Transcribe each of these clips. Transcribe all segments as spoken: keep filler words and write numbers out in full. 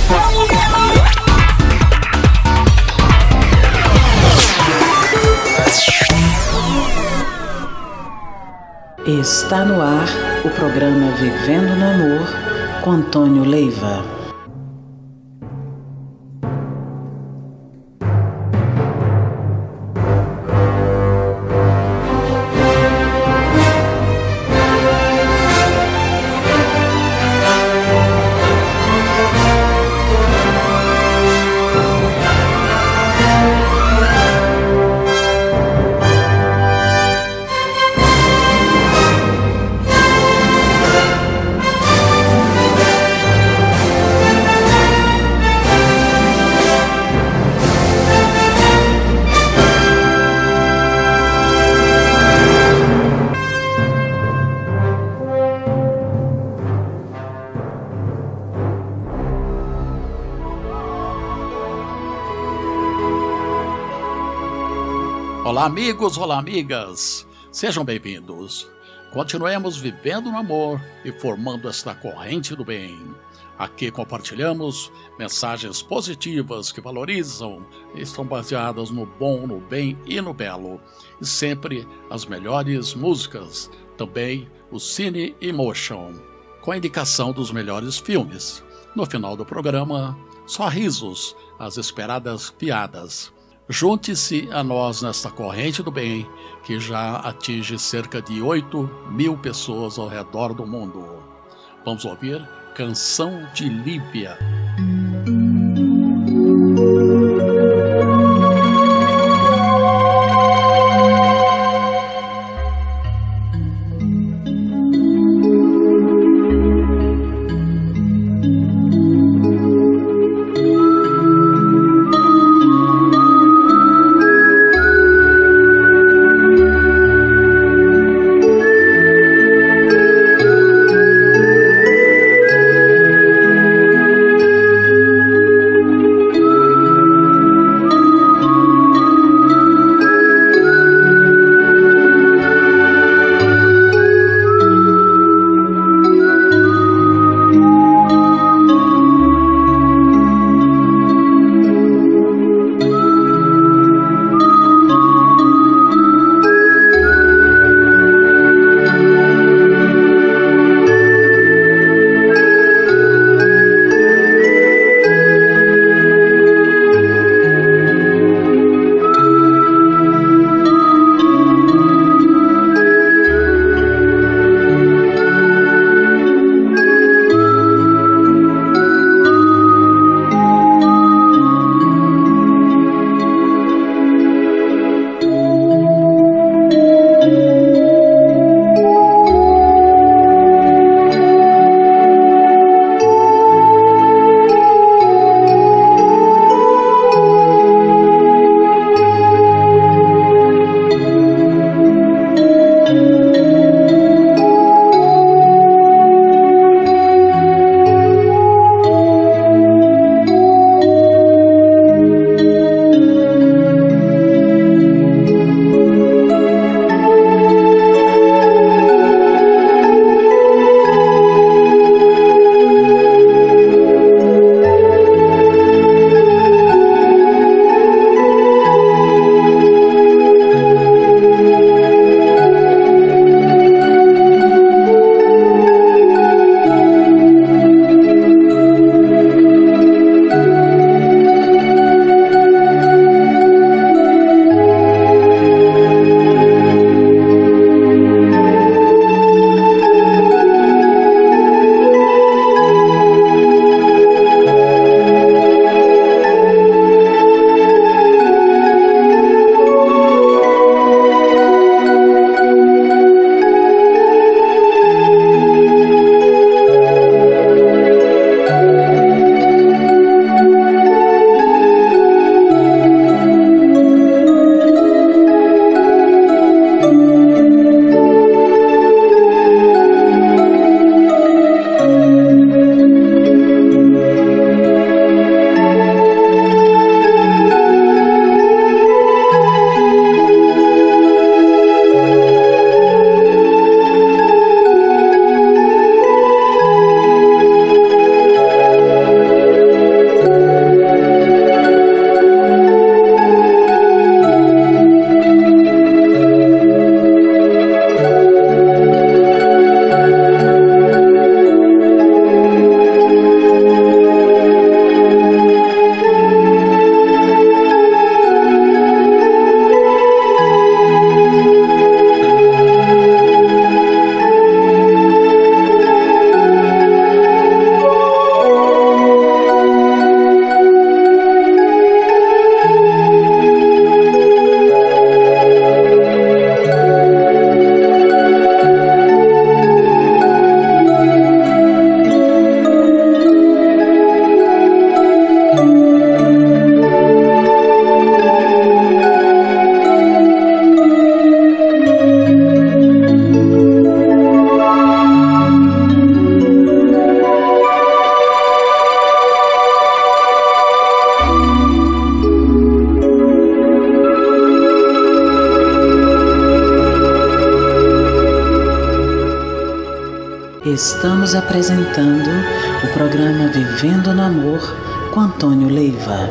Está no ar o programa Vivendo no Amor com Antônio Leiva. Olá amigos, olá amigas, sejam bem-vindos. Continuemos vivendo no amor e formando esta corrente do bem. Aqui compartilhamos mensagens positivas que valorizam e estão baseadas no bom, no bem e no belo. E sempre as melhores músicas, também o Cine Emotion, com a indicação dos melhores filmes. No final do programa, só risos, as esperadas piadas. Junte-se a nós nesta corrente do bem, que já atinge cerca de oito mil pessoas ao redor do mundo. Vamos ouvir Canção de Lívia. Thank Estamos apresentando o programa Vivendo no Amor com Antônio Leiva.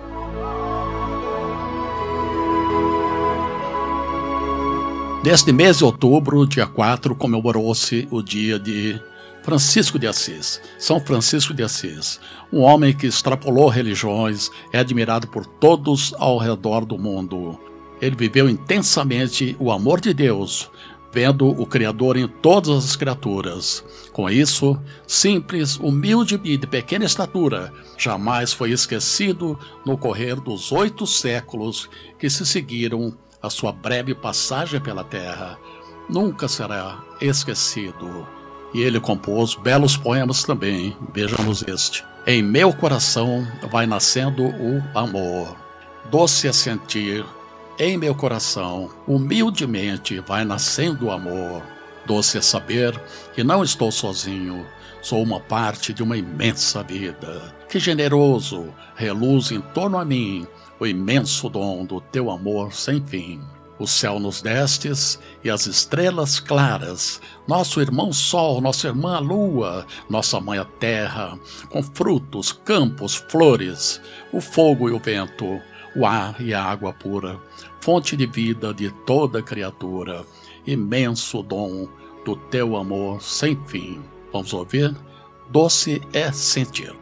Neste mês de outubro, dia quatro, comemorou-se o dia de Francisco de Assis. São Francisco de Assis, um homem que extrapolou religiões, é admirado por todos ao redor do mundo. Ele viveu intensamente o amor de Deus, vendo o Criador em todas as criaturas. Com isso, simples, humilde e de pequena estatura, jamais foi esquecido no correr dos oito séculos que se seguiram a sua breve passagem pela terra. Nunca será esquecido. E ele compôs belos poemas também. Vejamos este. Em meu coração vai nascendo o amor. Doce é sentir. Em meu coração, humildemente, vai nascendo o amor. Doce é saber que não estou sozinho, sou uma parte de uma imensa vida. Que generoso reluz em torno a mim o imenso dom do teu amor sem fim. O céu nos destes e as estrelas claras, nosso irmão sol, nossa irmã lua, nossa mãe a terra, com frutos, campos, flores, o fogo e o vento, o ar e a água pura, fonte de vida de toda criatura, imenso dom do teu amor sem fim. Vamos ouvir? Doce é sentir.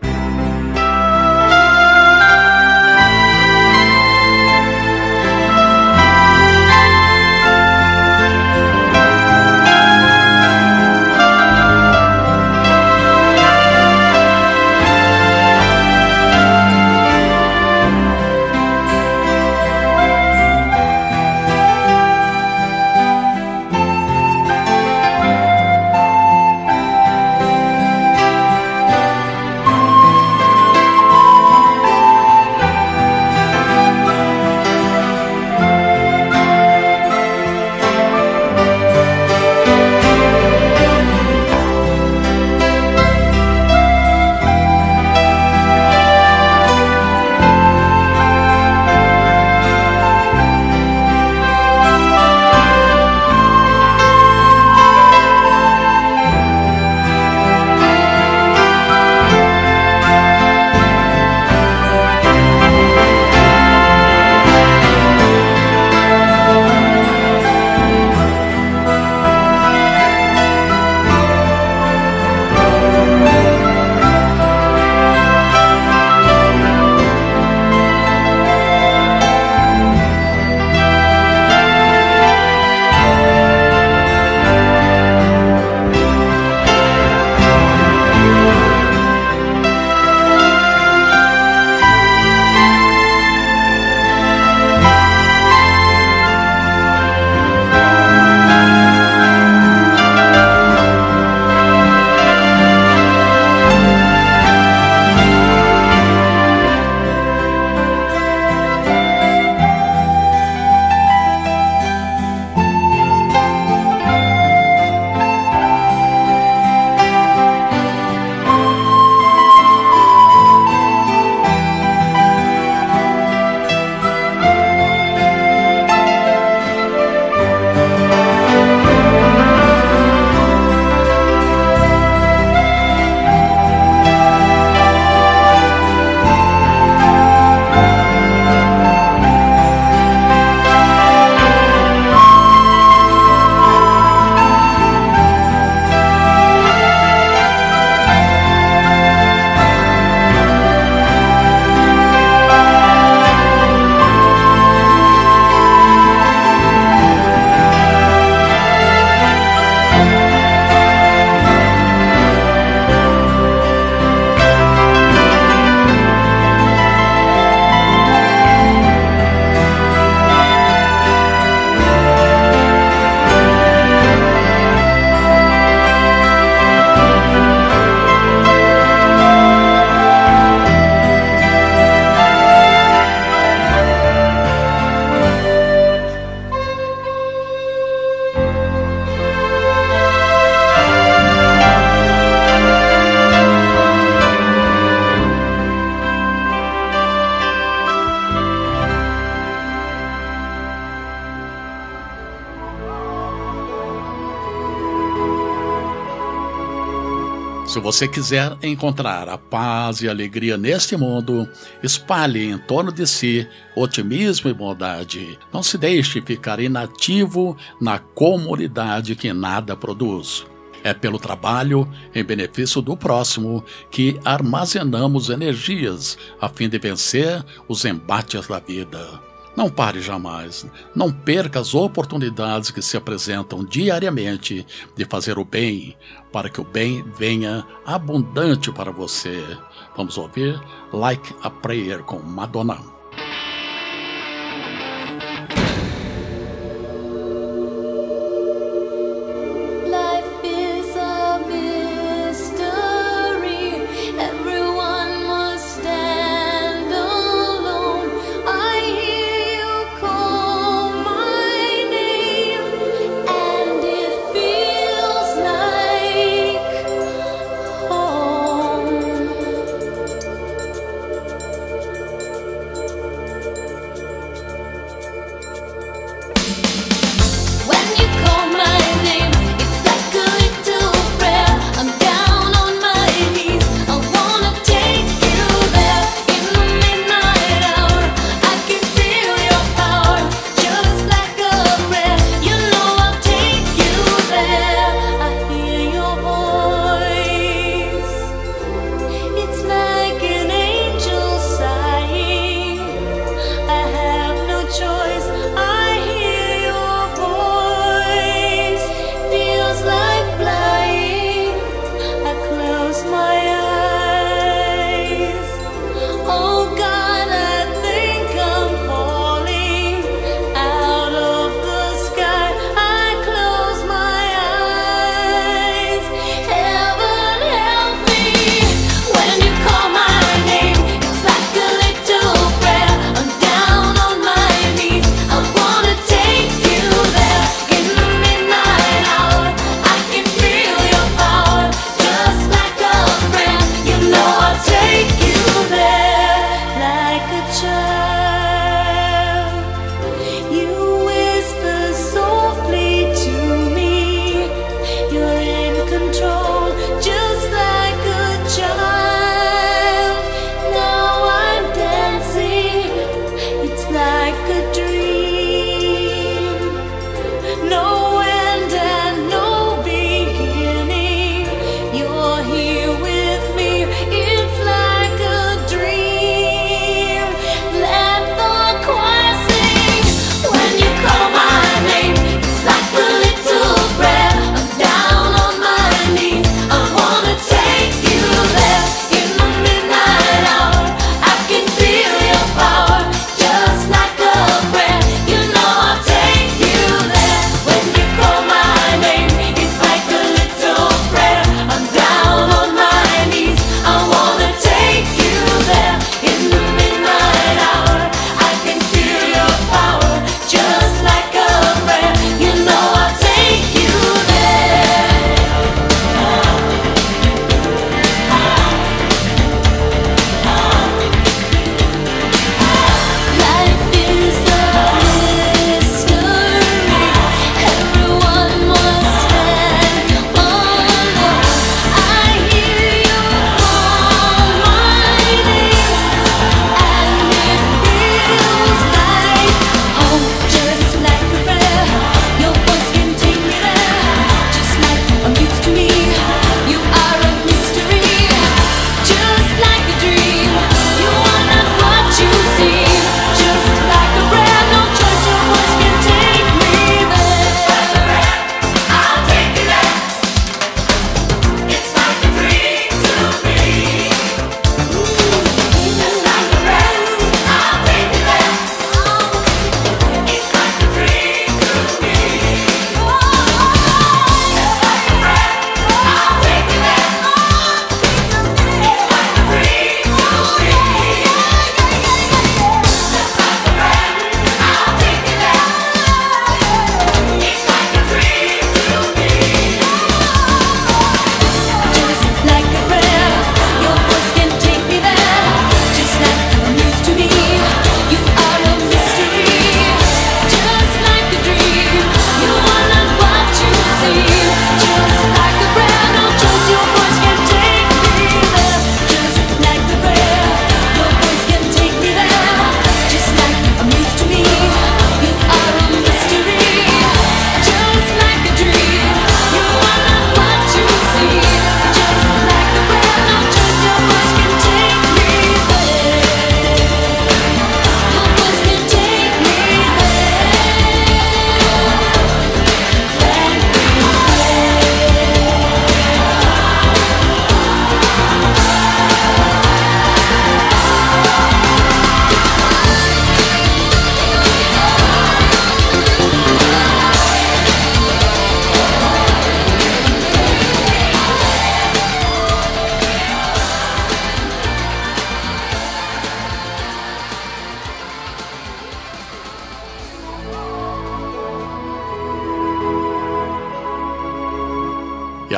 Se você quiser encontrar a paz e alegria neste mundo, espalhe em torno de si otimismo e bondade. Não se deixe ficar inativo na comunidade que nada produz. É pelo trabalho em benefício do próximo que armazenamos energias a fim de vencer os embates da vida. Não pare jamais, não perca as oportunidades que se apresentam diariamente de fazer o bem, para que o bem venha abundante para você. Vamos ouvir Like a Prayer com Madonna.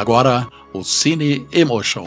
agora, o Cine Emotion.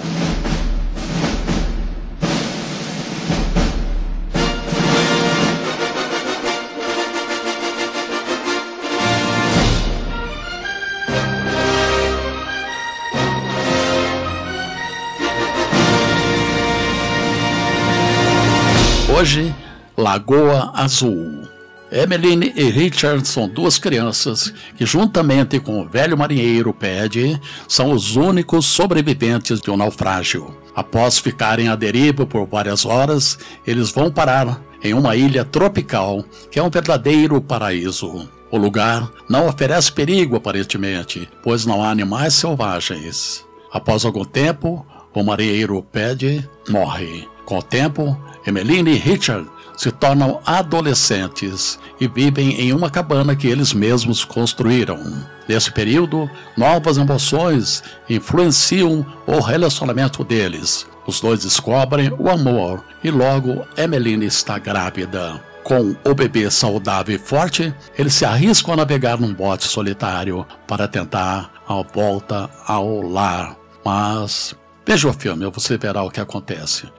Hoje, Lagoa Azul. Emmeline e Richard são duas crianças que, juntamente com o velho marinheiro Paddy, são os únicos sobreviventes de um naufrágio. Após ficarem à deriva por várias horas, eles vão parar em uma ilha tropical que é um verdadeiro paraíso. O lugar não oferece perigo aparentemente, pois não há animais selvagens. Após algum tempo, o marinheiro Paddy morre. Com o tempo, Emmeline e Richard se tornam adolescentes e vivem em uma cabana que eles mesmos construíram. Nesse período, novas emoções influenciam o relacionamento deles. Os dois descobrem o amor e logo Emmeline está grávida. Com o bebê saudável e forte, eles se arriscam a navegar num bote solitário para tentar a volta ao lar. Mas veja o filme e você verá o que acontece.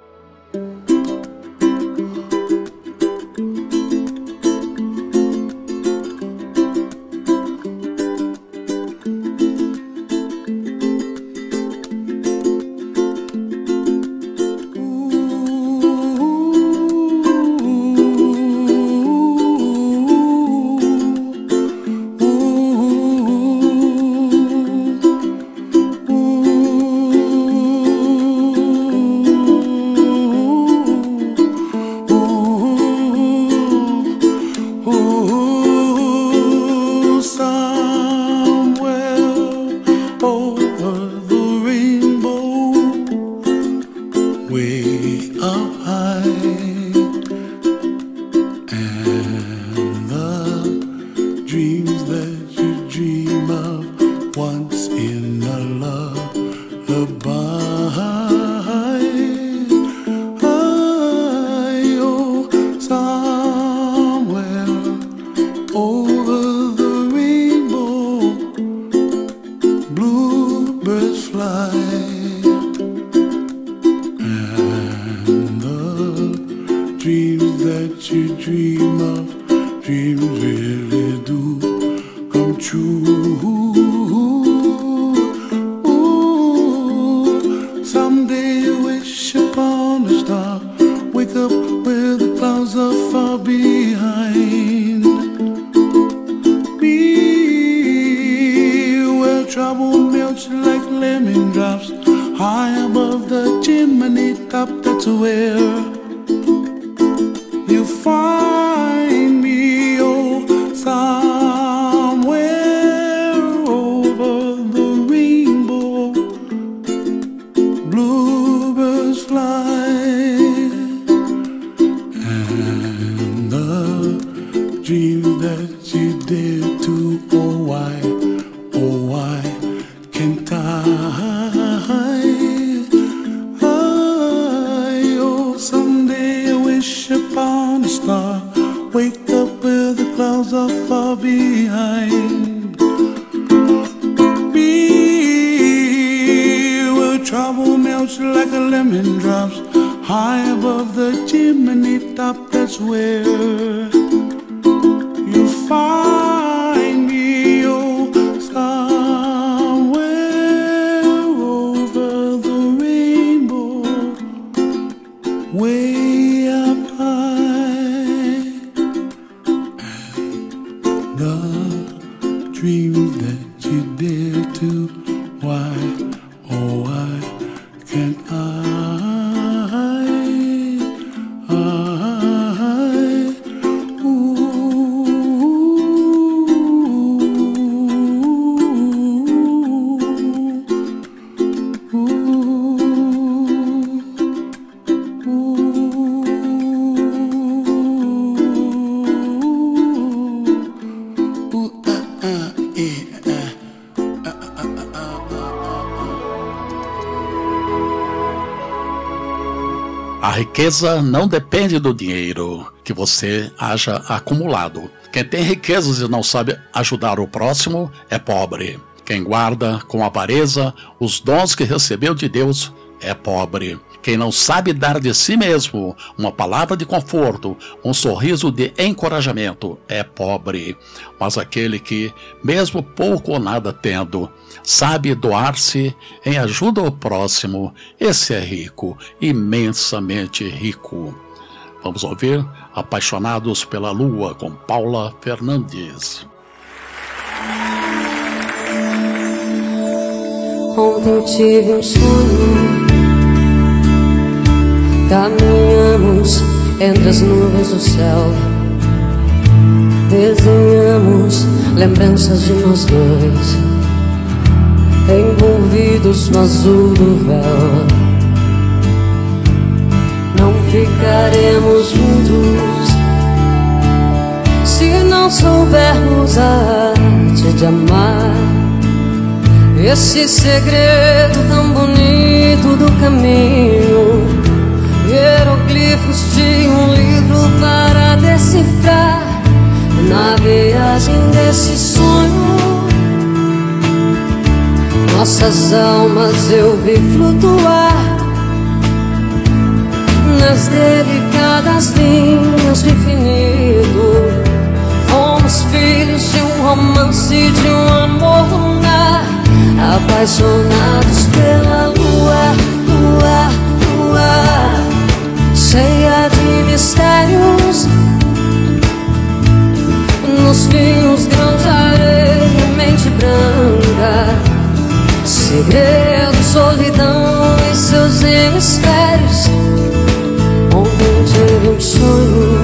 A riqueza não depende do dinheiro que você haja acumulado. Quem tem riquezas e não sabe ajudar o próximo é pobre. Quem guarda com avareza os dons que recebeu de Deus é pobre. Quem não sabe dar de si mesmo uma palavra de conforto, um sorriso de encorajamento, é pobre. Mas aquele que, mesmo pouco ou nada tendo, sabe doar-se em ajuda ao próximo, esse é rico, imensamente rico. Vamos ouvir Apaixonados pela Lua, com Paula Fernandes. Ontem eu tive um sonho. Caminhamos entre as nuvens do céu. Desenhamos lembranças de nós dois, envolvidos no azul do véu. Não ficaremos juntos se não soubermos a arte de amar. Esse segredo tão bonito do caminho, hieroglifos de um livro para decifrar. Na viagem desse sonho, nossas almas eu vi flutuar nas delicadas linhas do infinito. Fomos filhos de um romance, de um amor lunar, apaixonados pela lua, lua, lua, cheia de mistérios. Nos vinhos, grãos de areia, mente branca, segredo, solidão em seus hemisférios. Ontem tive um sonho.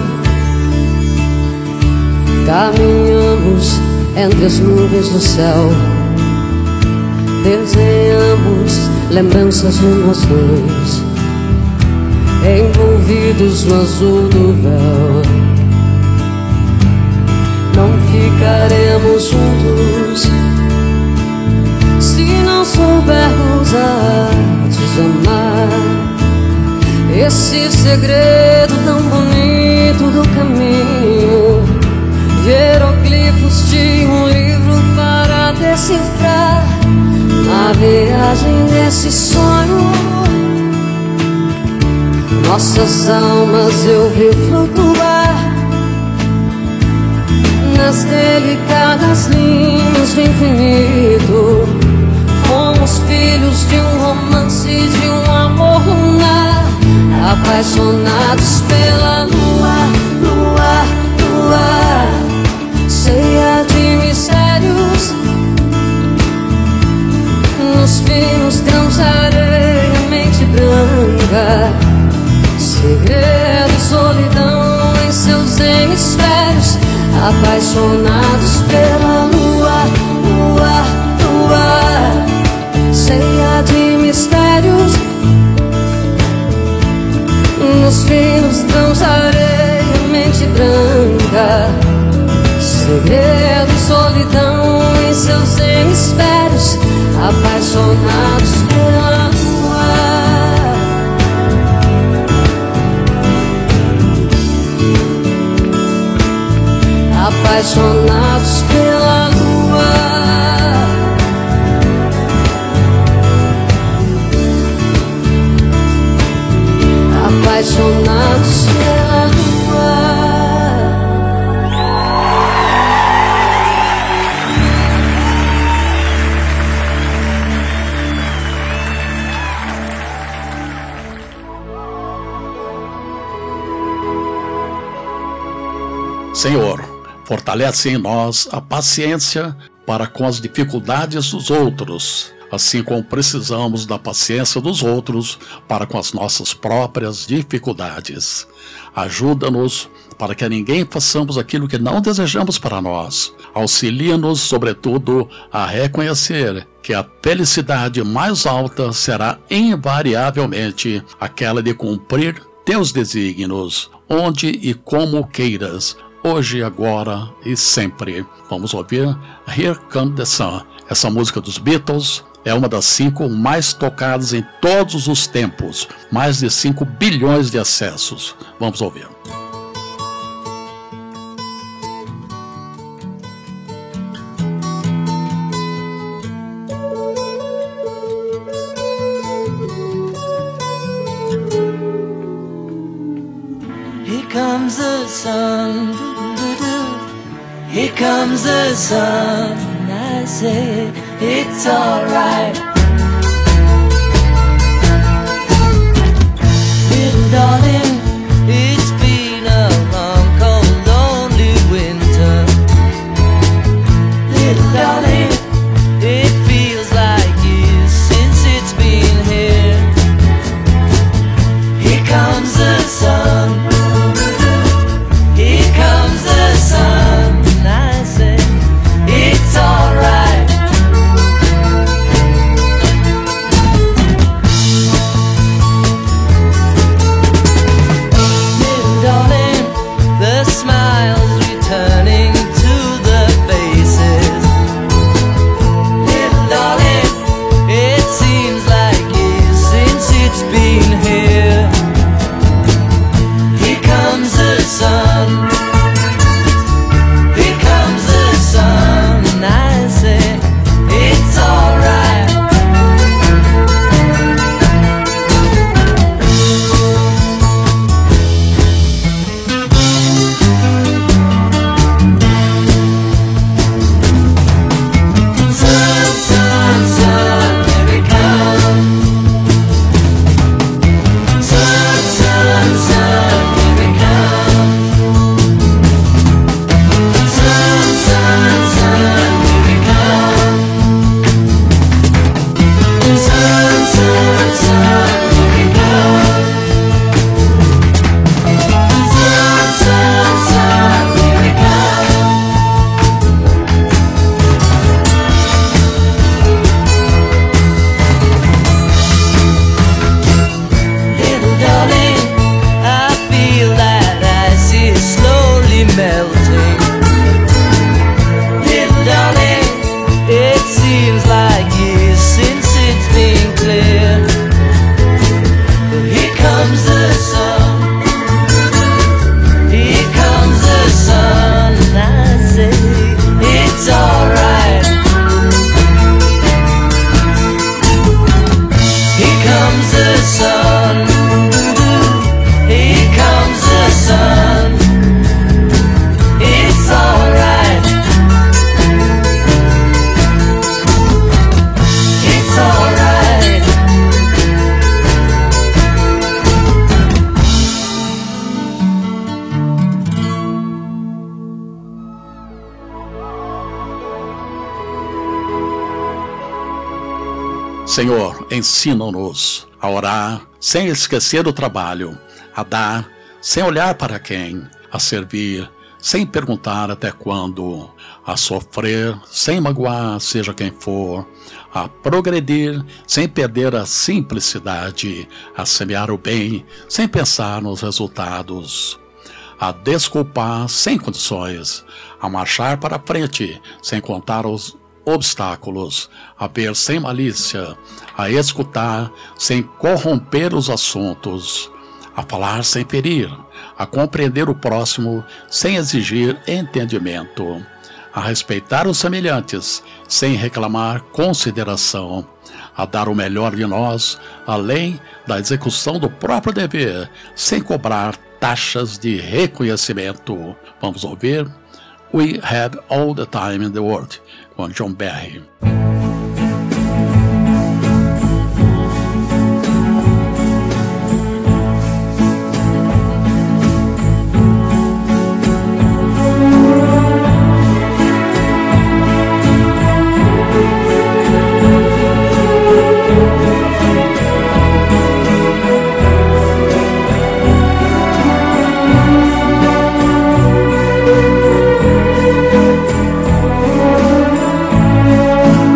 Caminhamos entre as nuvens do céu. Desenhamos lembranças de nós dois, envolvidos no azul do véu. Não ficaremos juntos se não soubermos a arte de amar. Esse segredo tão bonito do caminho, hieroglifos de um livro para decifrar. Na viagem desse sonho, nossas almas eu vi flutuar nas delicadas linhas do infinito. Fomos filhos de um romance, de um amor lunar, apaixonados pela lua, lua, lua, cheia de mistérios. Nos finos grãos de areia, mente branca, segredo e solidão em seus hemisférios. Apaixonados pela lua, lua, lua, cheia de mistérios. Nos finos grãos de areia, mente branca, segredo e solidão em seus hemisférios. Apaixonados pela lua, apaixonados pela lua, apaixonados pela lua. Senhor, fortalece em nós a paciência para com as dificuldades dos outros, assim como precisamos da paciência dos outros para com as nossas próprias dificuldades. Ajuda-nos para que a ninguém façamos aquilo que não desejamos para nós. Auxilia-nos, sobretudo, a reconhecer que a felicidade mais alta será invariavelmente aquela de cumprir teus desígnios, onde e como queiras, hoje, agora e sempre. Vamos ouvir Here Comes the Sun. Essa música dos Beatles é uma das cinco mais tocadas em todos os tempos. Mais de cinco bilhões de acessos. Vamos ouvir. comes the sun, here comes the sun, and I say it's alright. Little darling, it's been a long, cold, lonely winter. Little darling, it feels like years since it's been here. Here comes the sun, here comes the sun, and I say it's alright. Little darling, the smiles returning to the faces. Little darling, it seems like years since it's been here. Here comes the sun, here comes the sun, and I say it's alright. Sun, sun, sun, here it comes. Sun, sun, sun, here it comes. Sun, sun, sun, here it comes. Sun, sun, sun, here it comes. Sun, sun, sun, here it comes. Little darling, I feel that ice is slowly melting. Little darling, it seems like years since it's been clear. But here comes the sun, here comes the sun, and I say it's alright. Here comes the sun, here comes the sun, it's alright. It's alright. Senhor, ensina-nos a orar sem esquecer o trabalho, a dar sem olhar para quem, a servir sem perguntar até quando, a sofrer sem magoar seja quem for, a progredir sem perder a simplicidade, a semear o bem sem pensar nos resultados, a desculpar sem condições, a marchar para frente sem contar os obstáculos, a ver sem malícia, a escutar sem corromper os assuntos, a falar sem ferir, a compreender o próximo sem exigir entendimento, a respeitar os semelhantes sem reclamar consideração, a dar o melhor de nós além da execução do próprio dever, sem cobrar taxas de reconhecimento. Vamos ouvir We Had All the Time in the World, com John Barry. Thank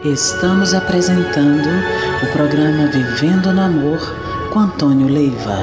Estamos apresentando o programa Vivendo no Amor com Antônio Leiva.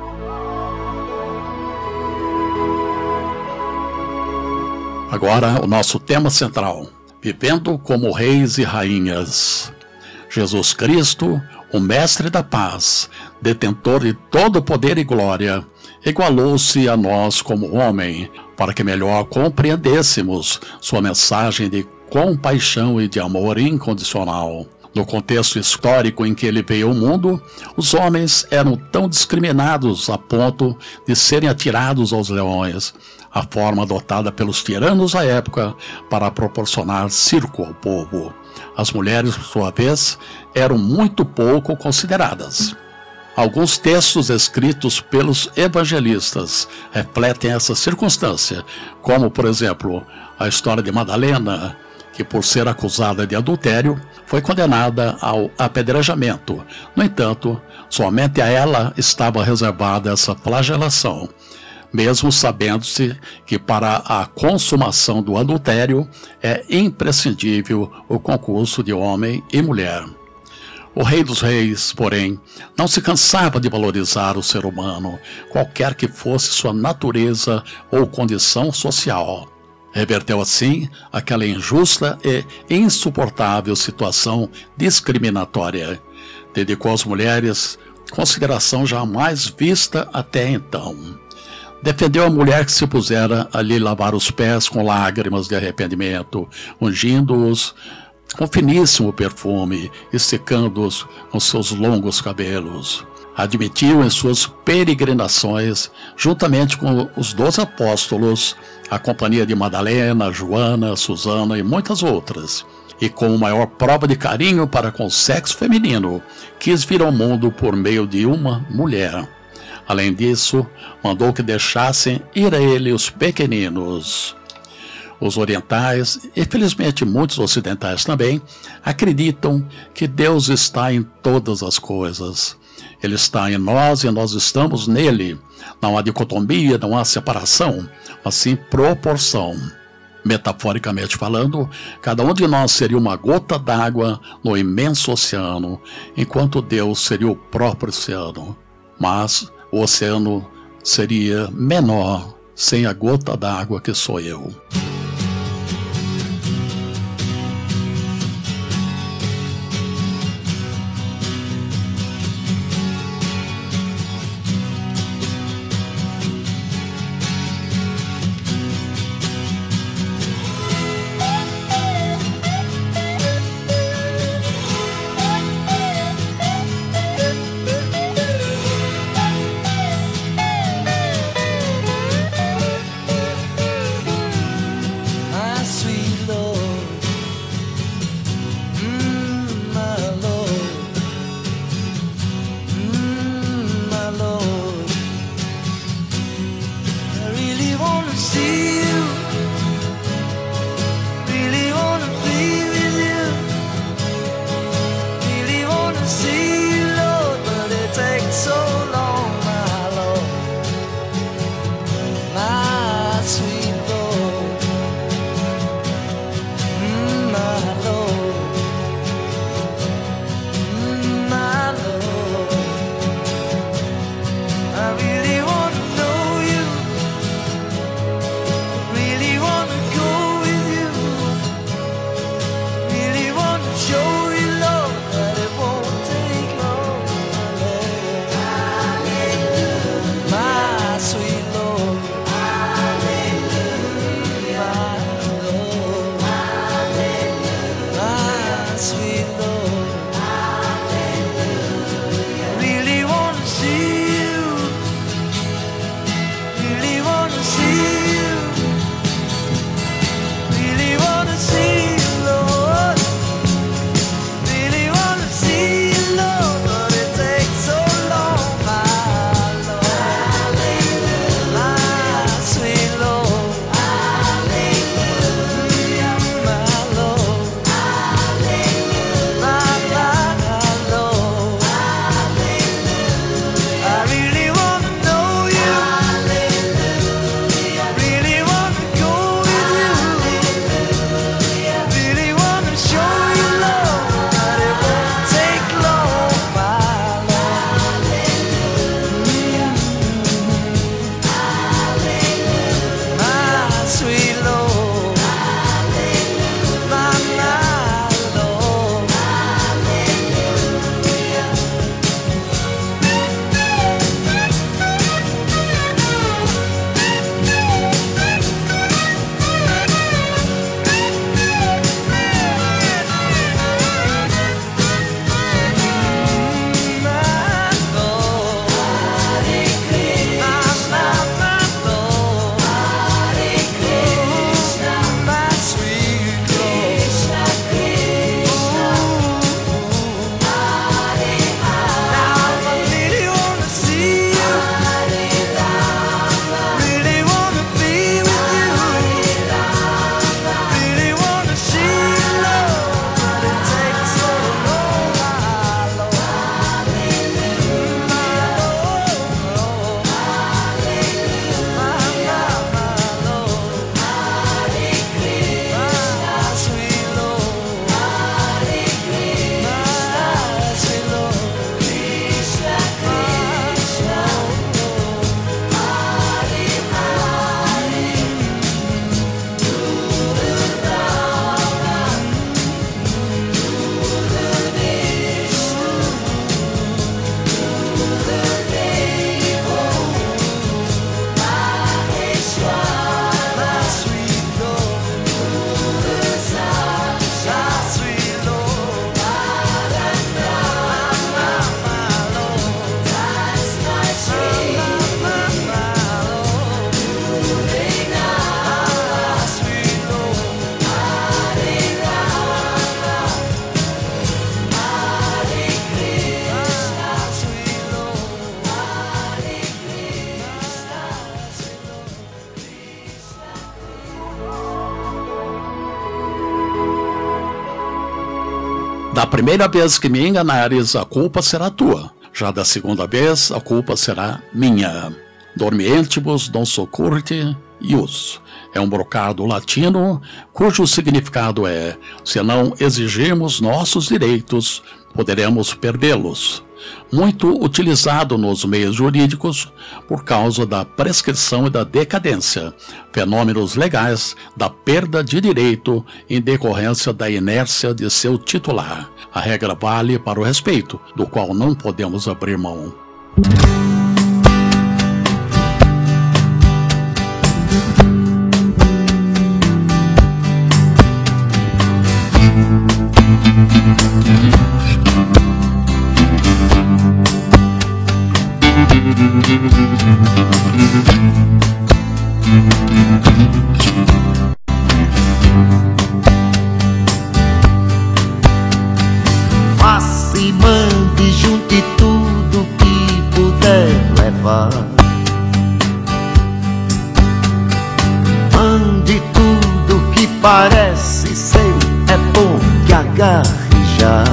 Agora o nosso tema central, vivendo como reis e rainhas. Jesus Cristo, o Mestre da Paz, detentor de todo poder e glória, igualou-se a nós como homem, para que melhor compreendêssemos sua mensagem de compaixão e de amor incondicional. No contexto histórico em que ele veio ao mundo, os homens eram tão discriminados a ponto de serem atirados aos leões, a forma adotada pelos tiranos da época para proporcionar circo ao povo. As mulheres, por sua vez, eram muito pouco consideradas. Alguns textos escritos pelos evangelistas refletem essa circunstância, como, por exemplo, a história de Madalena, que por ser acusada de adultério, foi condenada ao apedrejamento. No entanto, somente a ela estava reservada essa flagelação, mesmo sabendo-se que para a consumação do adultério é imprescindível o concurso de homem e mulher. O Rei dos Reis, porém, não se cansava de valorizar o ser humano, qualquer que fosse sua natureza ou condição social. Reverteu assim aquela injusta e insuportável situação discriminatória. Dedicou às mulheres consideração jamais vista até então. Defendeu a mulher que se pusera a lhe lavar os pés com lágrimas de arrependimento, ungindo-os com finíssimo perfume e secando-os com seus longos cabelos. Admitiu em suas peregrinações, juntamente com os doze apóstolos, a companhia de Madalena, Joana, Susana e muitas outras, e com maior prova de carinho para com o sexo feminino, quis vir ao mundo por meio de uma mulher. Além disso, mandou que deixassem ir a ele os pequeninos. Os orientais, e felizmente muitos ocidentais também, acreditam que Deus está em todas as coisas. Ele está em nós e nós estamos nele. Não há dicotomia, não há separação, mas sim proporção. Metaforicamente falando, cada um de nós seria uma gota d'água no imenso oceano, enquanto Deus seria o próprio oceano. Mas o oceano seria menor sem a gota d'água que sou eu. Da primeira vez que me enganares, a culpa será tua. Já da segunda vez, a culpa será minha. Dormientibus non succurrite ius. É um brocado latino cujo significado é: se não exigirmos nossos direitos, poderemos perdê-los. Muito utilizado nos meios jurídicos por causa da prescrição e da decadência, fenômenos legais da perda de direito em decorrência da inércia de seu titular. A regra vale para o respeito, do qual não podemos abrir mão. Faça e mande, junte tudo que puder levar. Mande tudo que parece seu, é bom que agarre já.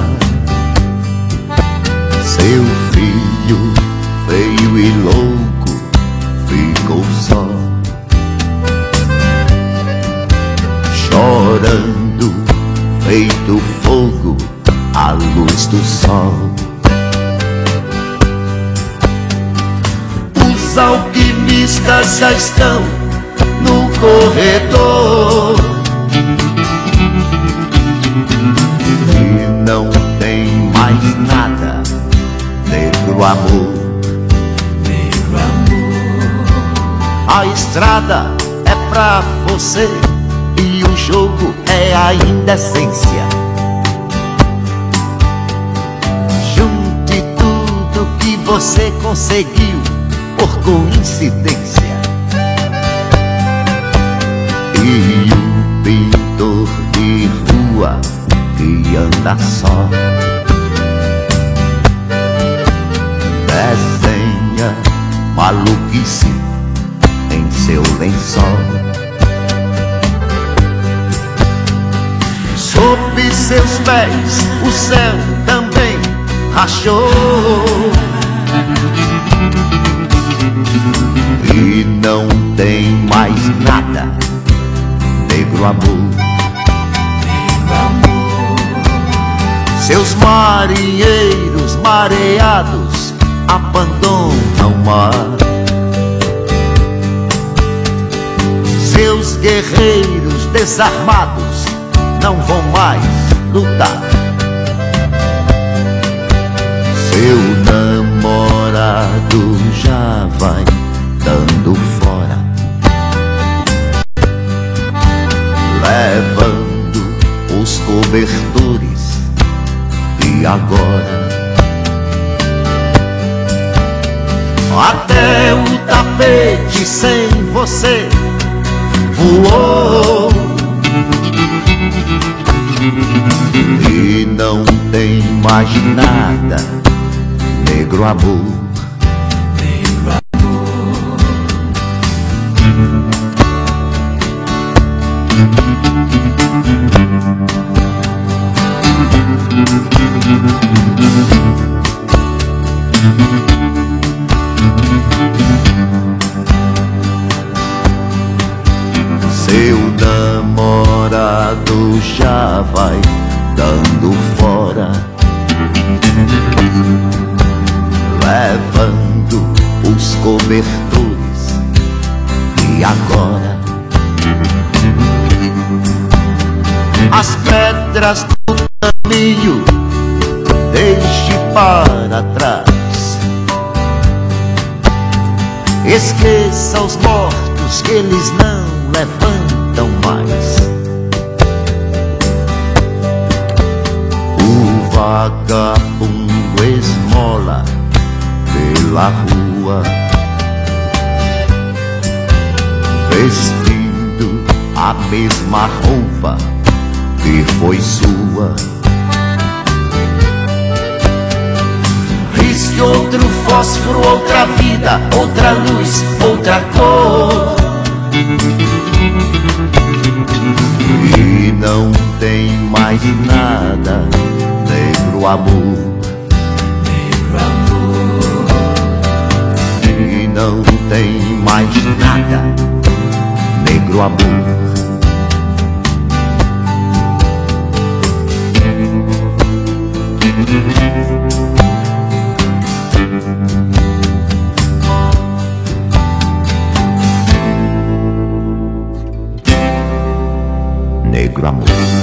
Seu filho, feio e louco, ficou só, chorando, feito fogo à luz do sol. Os alquimistas já estão no corredor e não tem mais nada, negro amor. Negro amor. A estrada é pra você e o jogo é a indecência. Junte tudo que você conseguiu por coincidência. E o pintor de rua que anda só desenha maluquice em seu lençol. Sob seus pés o céu também rachou e não tem mais nada, negro amor. Negro amor. Seus marinheiros mareados abandonam o mar. Seus guerreiros desarmados não vão mais lutar. Seu namorado já vai dando fora, levando os cobertores. E agora até o tapete sem você voou e não tem mais nada, negro amor. Negro amor. Seu namorado já vai dando fora, levando os cobertores. E agora as pedras do caminho deixe para trás. Esqueça os mortos que eles não levantam mais. O vagabundo esmola pela rua, vestindo a mesma roupa que foi sua. Risque outro fósforo, outra vida, outra luz, outra cor. E não tem mais nada, negro amor, negro amor, e não tem mais nada, negro amor. Negro amor.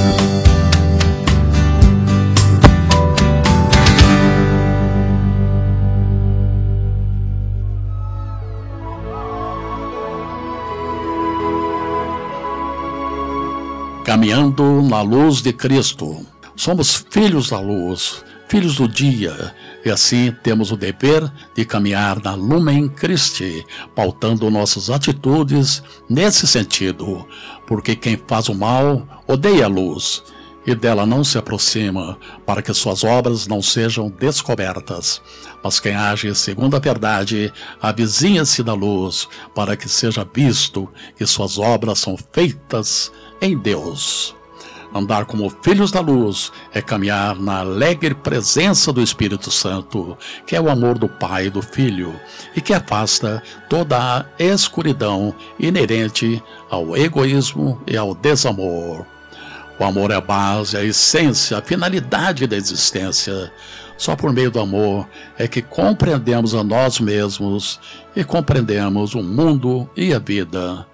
Caminhando na luz de Cristo. Somos filhos da luz, filhos do dia, e assim temos o dever de caminhar na Lumen Christi, pautando nossas atitudes nesse sentido, porque quem faz o mal odeia a luz, e dela não se aproxima, para que suas obras não sejam descobertas. Mas quem age segundo a verdade, avizinha-se da luz, para que seja visto que suas obras são feitas em Deus. Andar como filhos da luz é caminhar na alegre presença do Espírito Santo, que é o amor do Pai e do Filho, e que afasta toda a escuridão inerente ao egoísmo e ao desamor. O amor é a base, a essência, a finalidade da existência. Só por meio do amor é que compreendemos a nós mesmos e compreendemos o mundo e a vida.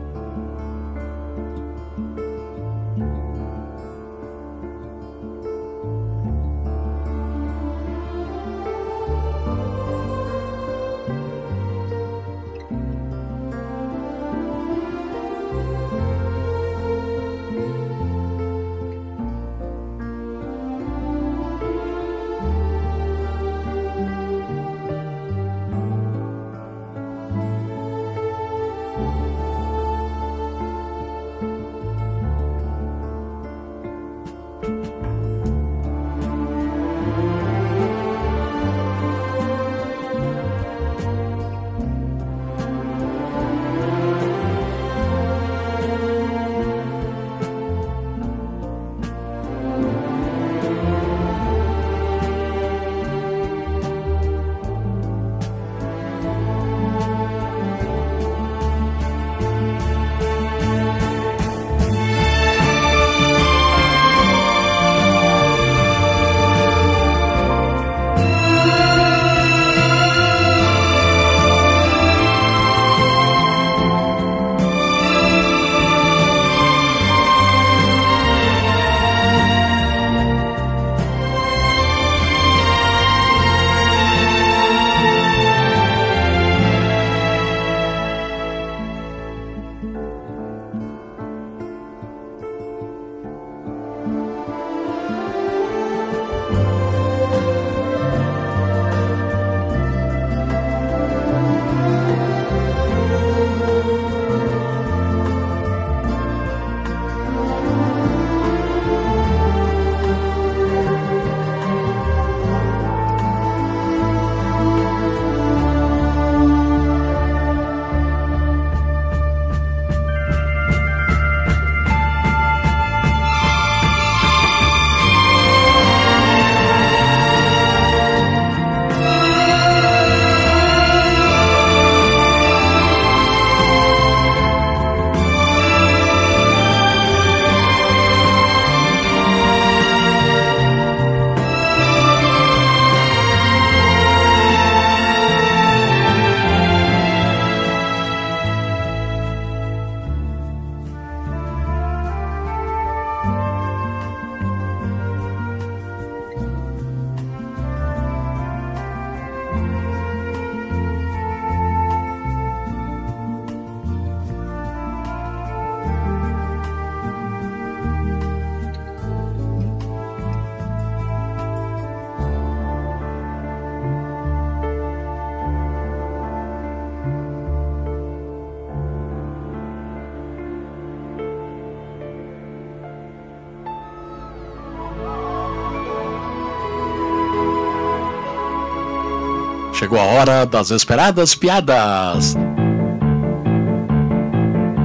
Chegou a hora das esperadas piadas.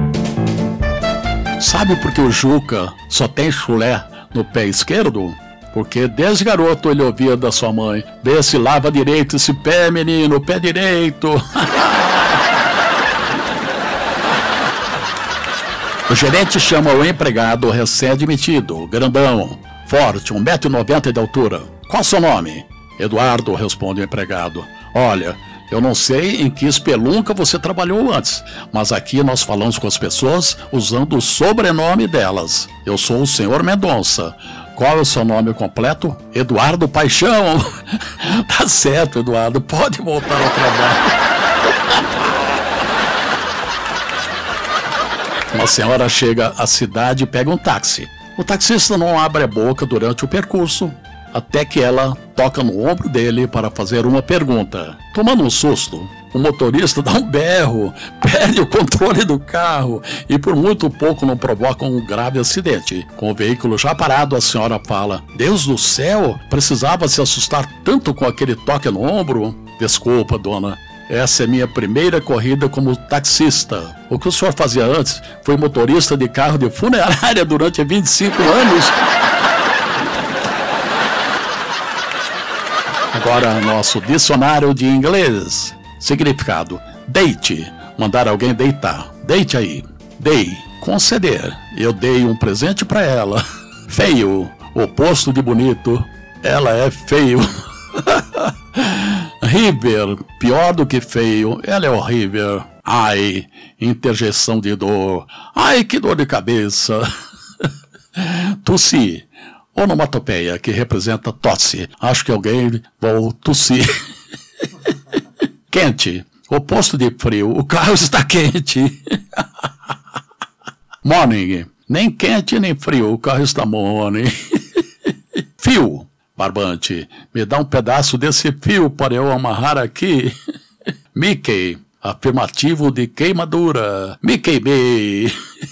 Sabe por que o Juca só tem chulé no pé esquerdo? porque desde garoto ele ouvia da sua mãe: vê se lava direito esse pé, menino, pé direito. O gerente chama o empregado recém-admitido, grandão, forte, um metro e noventa de altura. Qual o seu nome? Eduardo, responde o empregado. Olha, eu não sei em que espelunca você trabalhou antes, mas aqui nós falamos com as pessoas usando o sobrenome delas. Eu sou o senhor Mendonça. Qual é o seu nome completo? Eduardo Paixão. Tá certo, Eduardo, pode voltar ao trabalho. Uma senhora chega à cidade e pega um táxi. O taxista não abre a boca durante o percurso, até que ela toca no ombro dele para fazer uma pergunta. Tomando um susto, o motorista dá um berro, perde o controle do carro e por muito pouco não provoca um grave acidente. Com o veículo já parado, a senhora fala: Deus do céu, precisava se assustar tanto com aquele toque no ombro? Desculpa, dona. Essa é minha primeira corrida como taxista. O que o senhor fazia antes foi motorista de carro de funerária durante vinte e cinco anos. Agora, nosso dicionário de inglês. Significado: deite, mandar alguém deitar. Deite aí. Dei, conceder. Eu dei um presente para ela. Feio, oposto de bonito. Ela é feio. Horrível, pior do que feio, ela é horrível. Ai, interjeição de dor. Ai, que dor de cabeça. Tossir, onomatopeia, que representa tosse. Acho que alguém vai tossir. Quente, oposto de frio. O carro está quente. Morning, nem quente nem frio. O carro está morning. Fio. Barbante, me dá um pedaço desse fio para eu amarrar aqui. Mickey, afirmativo de queimadura. Me queimei.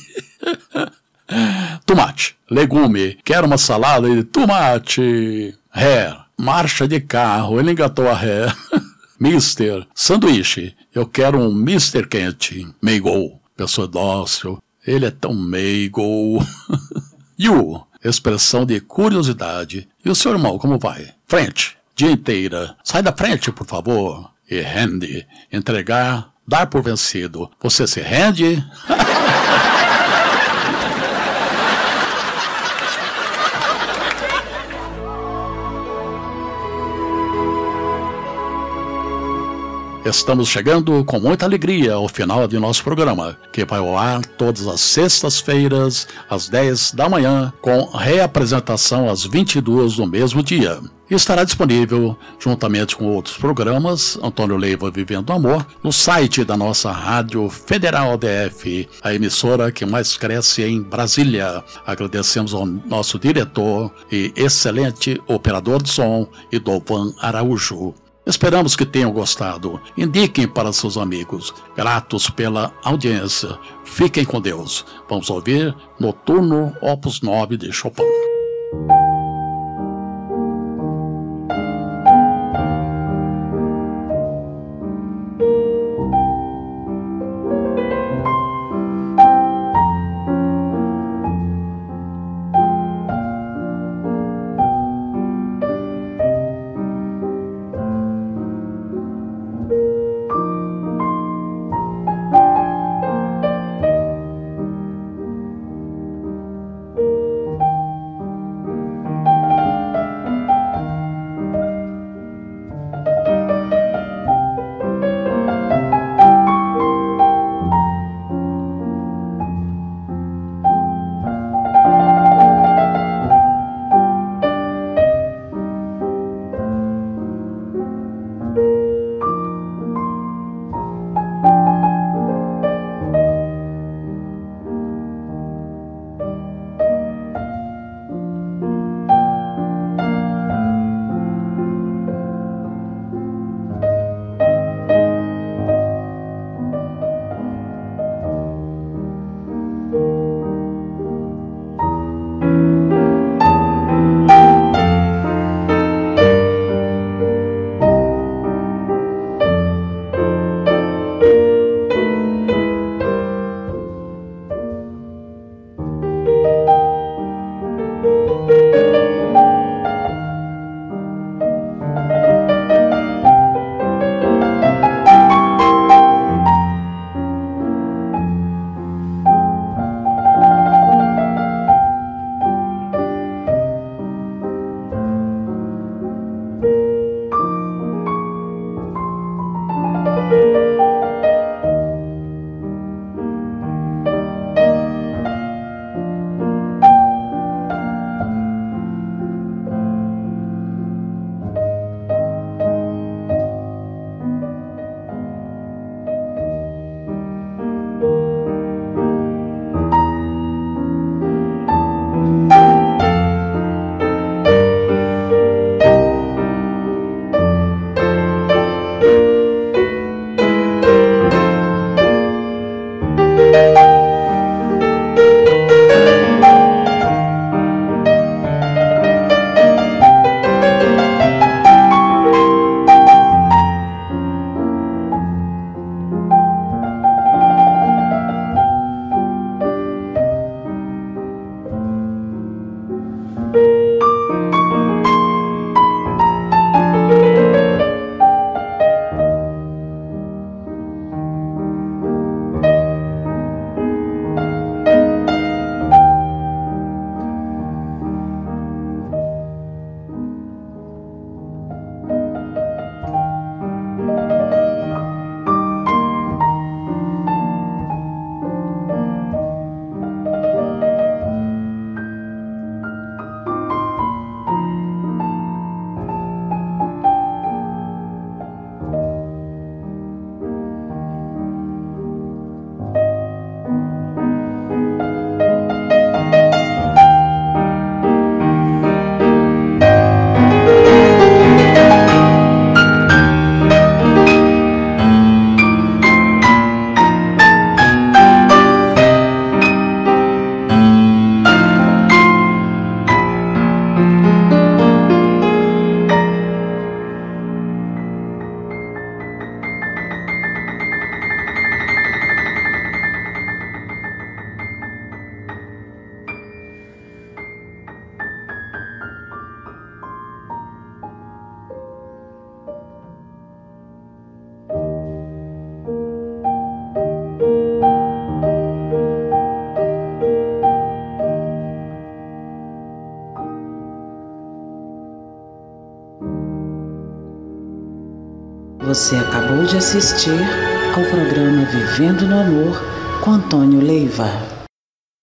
Tomate, legume, quero uma salada de tomate. Ré, marcha de carro, ele engatou a ré. Mister, sanduíche, eu quero um mister quente. Meigo, pessoa dócil, ele é tão meigo. You, expressão de curiosidade. E o seu irmão, como vai? Frente, dia inteira. Sai da frente, por favor. E rende, entregar, dar por vencido. Você se rende? Estamos chegando com muita alegria ao final de nosso programa, que vai ao ar todas as sextas-feiras, às dez da manhã, com reapresentação às vinte e duas do mesmo dia. E estará disponível, juntamente com outros programas, Antônio Leiva Vivendo o Amor, no site da nossa Rádio Federal D F, a emissora que mais cresce em Brasília. Agradecemos ao nosso diretor e excelente operador de som, Idovan Araújo. Esperamos que tenham gostado. Indiquem para seus amigos. Gratos pela audiência. Fiquem com Deus. Vamos ouvir Noturno Opus nove de Chopin. Você acabou de assistir ao programa Vivendo no Amor com Antônio Leiva.